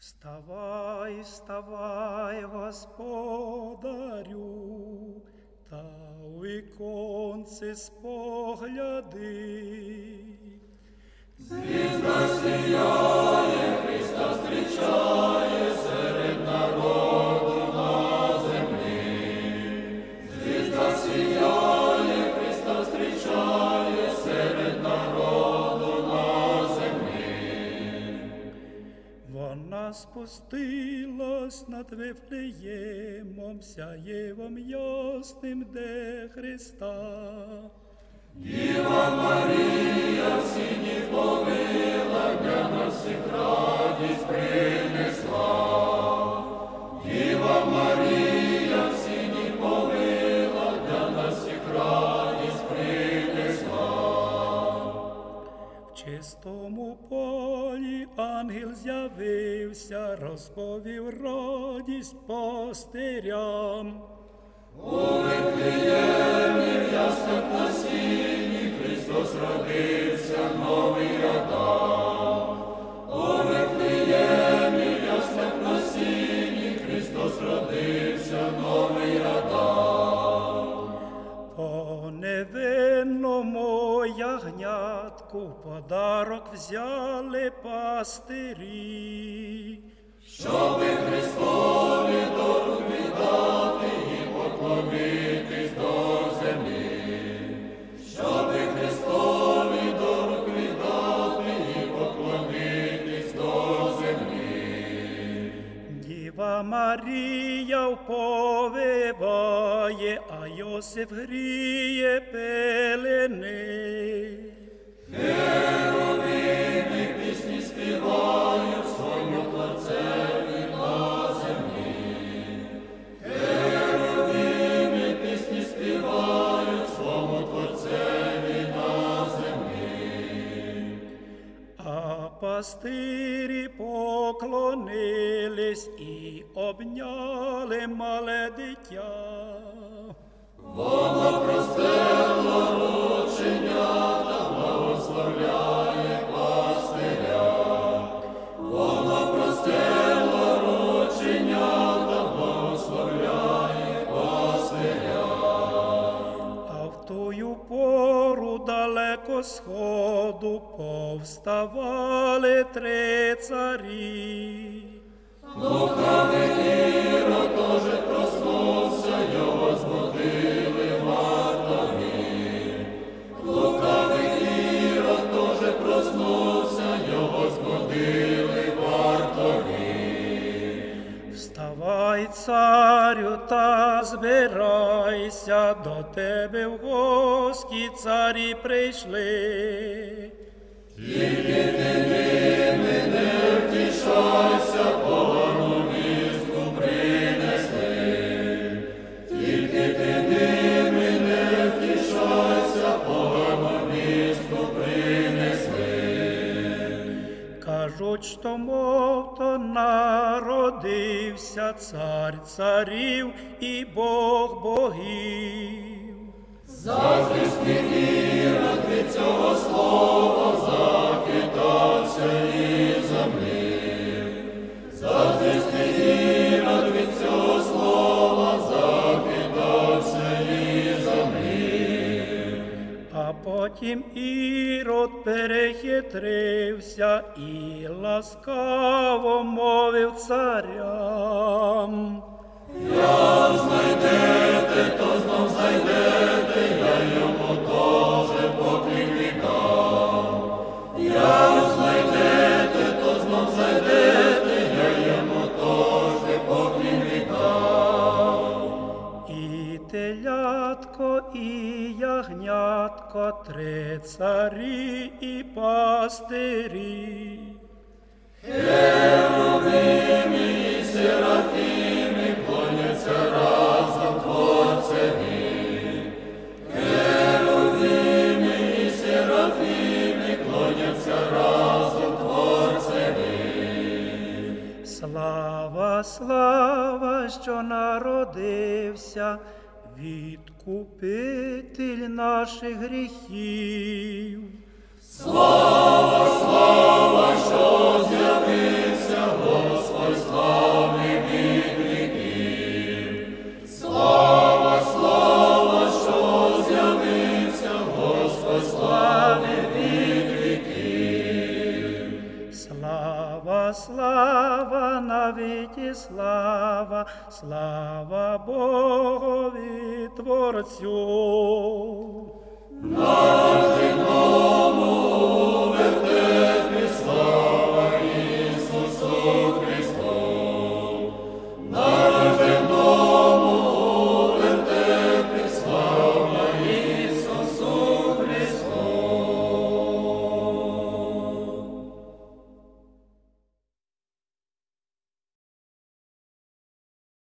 Вставай, вставай, Господарю, та у віконце спогляди. Звізда сіяє, Христа зустрічає серед народу на землі. Звізда сіяє, Христа зустрічає серед народу на землі. Вона спустилась над Вифлеємом, сяєвом ясним, де Христа. Діва Марія в сіні повила, для нас всіх радість принесла. Діва Марія в сіні повила, для нас всіх радість принесла. В чистому полі ангел з'явився, розповів радість пастирям. У Вифлеємі в яслах на сіні Христос родився, новий Адам. У Вифлеємі в яслах на сіні Христос родився, новий Адам. По невинному ягнятку подарок взяли пастирі. Щоби Христові до рук віддати і поклонитись до землі. Щоби Христові до рук віддати і поклонитись до землі. Діва Марія вповиває, а Йосип гріє пелени. Херовими пісні співають своєму Творцеві на землі. Херовими пісні співають своєму Творцеві на землі. А пастирі поклонились і обняли мале дитя. Вона простерла рученята, благословляє пастиря. Вона простерла рученята, благословляє пастиря. А в тую пору далеко сходу повставали три царі. Лукавий Ірод тоже проснувся, його збудили вартові. Лукавий Ірод тоже проснувся, його збудили вартові. Вставай, царю, та збирайся, до тебе в гості царі прийшли. Тільки ти ними не втішайся, погану вістку принесли. Тільки ти ними не втішайся, погану вістку принесли. Кажуть, що мов-то народився цар царів і Бог богів. Заздрісний Ірод від цього слова захитався і землі. Заздрісний Ірод від цього слова захитався і землі. А потім Ірод перехитрився і ласкаво мовив царям. Як знайдете, то знов зайдете, я йому тоже поклін віддам. Як знайдете, то знов зайдете, я йому тоже поклін віддам. І телятко, і ягнятко, три царі і пастирі. Херовими і серафими клоняться разом Творцеві. Херовими і серафими клоняться разом Творцеві. Слава, слава, що народився, відкупитель наших гріхів. Слава, слава, що з'явився Господь. слава, навіки слава, слава Богові Творцю.